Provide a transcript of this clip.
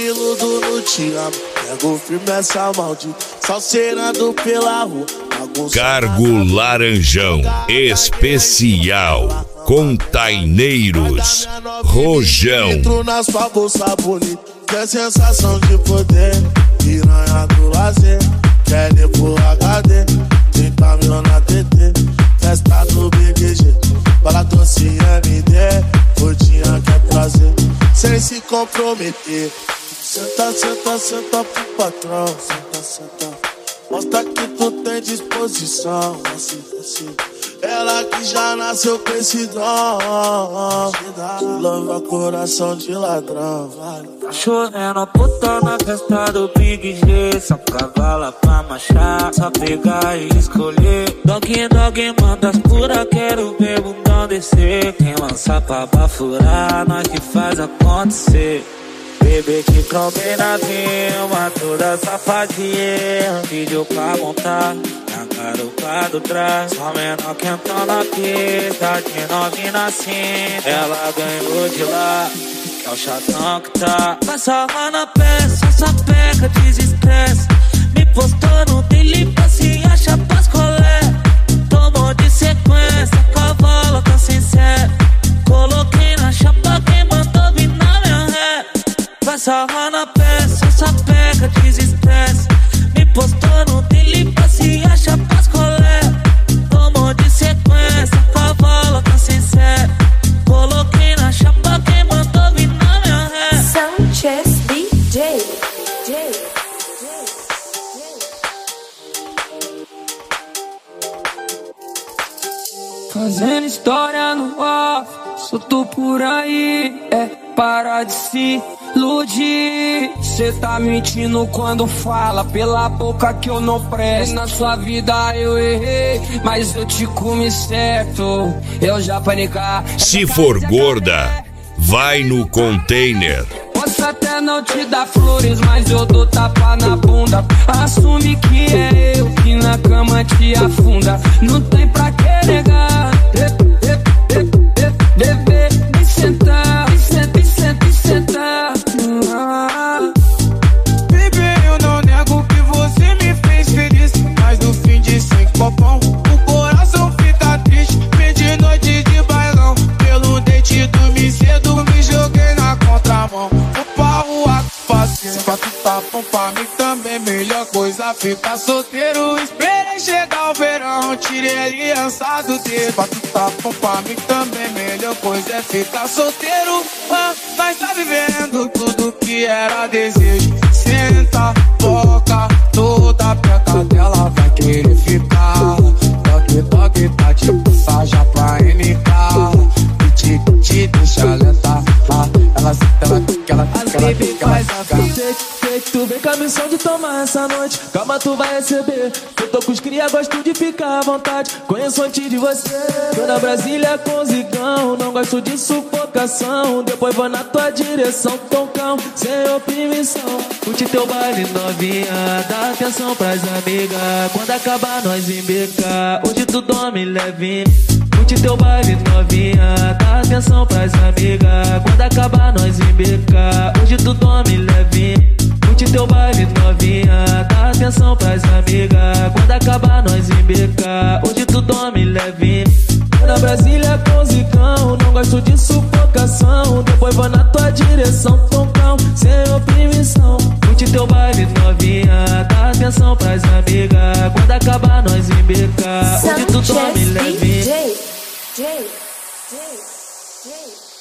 cabeludo no te amo. Pego firme essa maldita, salseirando pela rua. Cargo Laranjão especial Containeiros Rojão. Entro na sua bolsa bonita, que é sensação de poder. Piranha do lazer, quer ir pro HD. 30 mil na TT, festa do BGG. Fala doce MD, rodinha quer prazer, sem se comprometer. Senta, senta, senta pro patrão. Senta, senta, mostra que tu tem disposição. Assim, assim, ela que já nasceu com esse dom, que louva coração de ladrão. Tá chovendo puta na festa do Big G. Só cavala pra marchar, só pegar e escolher. Dog, dog, manda as pura, quero ver bundão descer. Quem lança pra bafurar, nós que faz acontecer. Bebê que combina prima, toda safadinha. Vídeo pra montar, na garupa do trás. Só menor quentando a pista, de novinha assim. Ela ganhou de lá, que é o chatão que tá. Passa lá na peça, essa peca desestresse. Me postou no dele pra se achar pras colé. Tomou de sequência, cavalo tá sincero. Coloquei na chapa, quem mandou vir na minha ré. Passa lá na peça, essa peca desestresse. Me postou no dele pra se achar pras colé. Tomou de sequência, cavalo tá sincero. Coloquei na chapa, quem mandou vir na minha ré. Sanchez DJ. Fazendo história no off, solto por aí, para de se iludir. Cê tá mentindo quando fala pela boca que eu não presto. Na sua vida eu errei, mas eu te comi certo. Eu já panicar. Se for gorda, vai no container. Posso até não te dar flores, mas eu dou tapa na bunda. Assume que é eu que na cama te afunda. Não tem pra que negar. Bebê, me sentar, me senta, me senta, me sentar. Bebê, eu não nego que você me fez feliz, mas no fim de 5 copão o coração fica triste. Perdi noite de bailão, pelo dente dormi cedo, me joguei na contramão. Vou pra rua, passei, pra tu tá bom pra mim também. Melhor coisa ficar solteiro. Esperei chegar o verão, tirei aliança do dedo. Pra tu tá bom pra mim também. Melhor coisa é ficar solteiro. Nós tá vivendo tudo que era desejo. Senta, toca, toda peca dela vai querer ficar. Toque, toque, tá de passagem pra NK. Te deixa lenta. Ela senta, ela fica, ela fica, ela fica, ela fica. Tu vem com a missão de tomar essa noite, calma tu vai receber. Eu tô com os cria, gosto de ficar à vontade. Conheço antes de você. Toda Brasília com zigão, não gosto de sufocação. Depois vou na tua direção com calma, sem oprimição. Curte teu baile novinha, dá atenção pras amigas. Quando acabar nós embecar, hoje tu dorme levinho. Curte teu baile novinha, dá atenção pras amigas. Quando acabar nós embecar, hoje tu dorme levinho. Curte teu baile novinha, dá atenção pras amigas. Quando acabar nós embecar, hoje tu dorme levinho. Na Brasília com zicão, não gosto de sufocação. Depois vou na tua direção com calma, sem oprimição. Curte teu baile novinha, dá atenção pras amigas. Quando acabar nós embecar, hoje tu dorme levinho. DJ.